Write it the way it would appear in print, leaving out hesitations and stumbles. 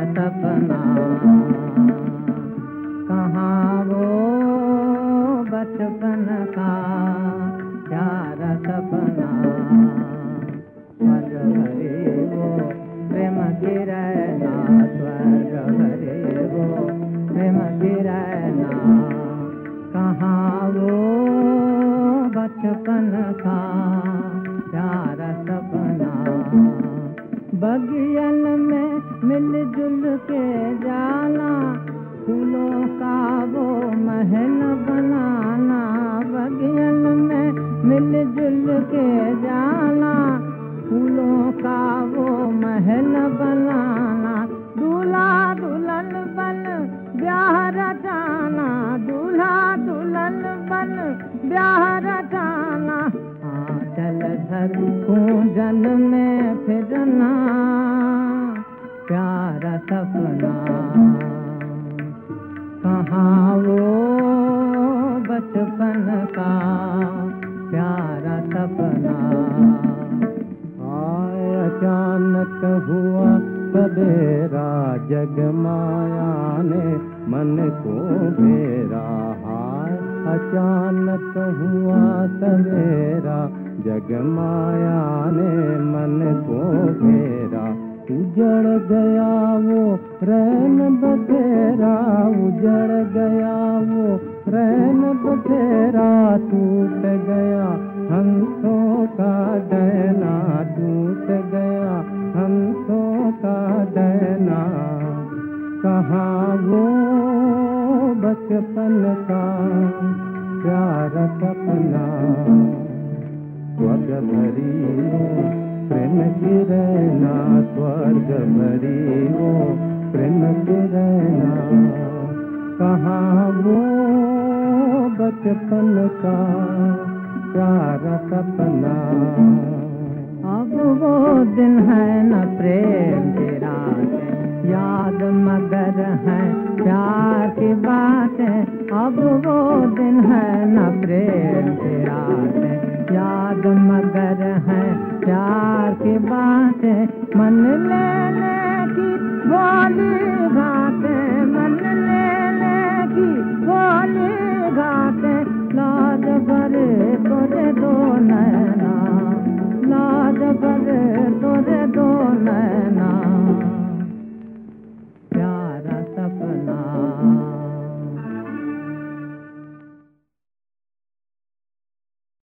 सपना, कहाँ वो बचपन का प्यारा सपना। स्वर्ग भरे वो प्रेम की रहना, स्वर्ग भरे वो प्रेम की रहना, कहाँ वो बचपन का प्यारा सपना। बगियन में मिलजुल के जाना, फूलों का वो महल बनाना। बगियन में मिलजुल के जाना, फूलों का वो महल बनाना। दूल्हा दुल्हन बन ब्याह रचाना, दूल्हा दुल्हन बन ब्याह रचाना। आंचल धर कूंजन में फिरना, प्यारा सपना, कहाँ वो बचपन का प्यारा सपना। आए अचानक हुआ सवेरा, जग माया ने मन को घेरा। हाय अचानक हुआ सवेरा, जग माया ने मन को घेरा। उजड़ गया वो रैन बखेरा, उजड़ गया वो रैन बखेरा। टूट गया हंसों का डैना, टूट गया हंसों का डैना, कहाँ वो बचपन का प्यारा सपना। स्वर्ग भरी वो प्रेम की रहना, स्वर्ग भरी वो प्रेम की रहना, कहाँ वो बचपन का प्यारा सपना। अब वो दिन है न प्रेम की रातें, याद मगर है प्यार की बातें। अब वो दिन है न प्रेम की रातें, याद मगर है प्यार की बातें। मन ले ले